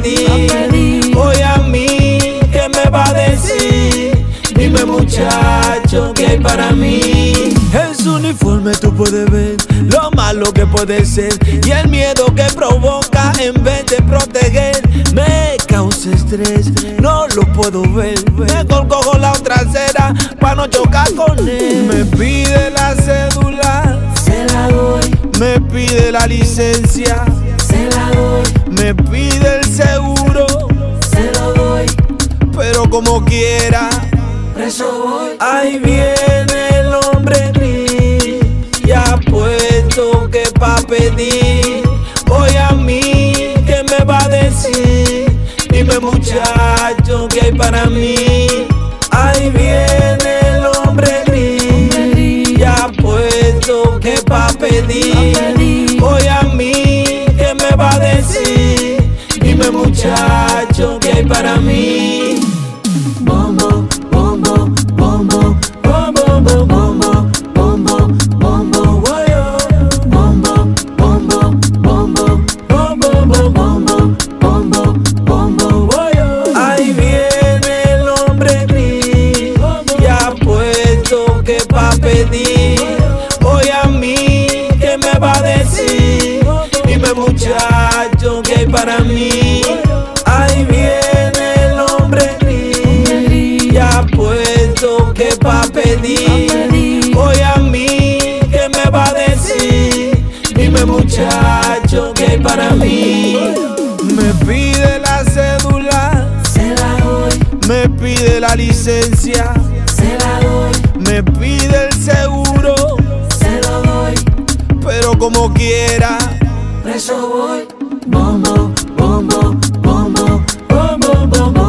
pedir. Hoy a mí, ¿qué me va a decir? Dime muchacho, ¿qué hay para mí? En su uniforme tú puedes ver lo malo que puede ser y el miedo que provoca en vez de proteger. Me causa estrés, no lo puedo ver. Mejor cojo la otra acera pa' no chocar con él. Me pide la cédula, se la doy. Me pide la licencia, se la doy. Me pide el seguro, se lo doy. Pero como quiera, preso voy. Ahí viene el hombre gris y apuesto que pa' pedir. Hoy a mí, ¿qué me va a decir? Dime muchacho, ¿qué hay para mí? Ahí viene el hombre gris y apuesto que pa' pedir. Hoy a mí, ¿qué me va a decir? Dime muchacho, ¿qué hay para mí? Bombo, bombo, bombo, bombo, bombo, bombo, bombo, bombo, woyo. Bombo, bombo, bombo, bombo, bombo, bombo, bombo, woyo. Ahí viene el hombre gris y apuesto que pa' pedir. Hoy a mí, ¿qué me va a decir? Dime muchacho, ¿qué hay para mí? Ahí viene el hombre gris y apuesto que pa' pedir. Hoy a mí, ¿qué me va a decir? Dime muchacho, ¿qué hay para mí? Me pide la cédula, se la doy. Me pide la licencia, se la doy. Me pide el seguro, se lo doy. Pero como quiera, preso voy. Bombo, bombo, bombo, bombo, bombo.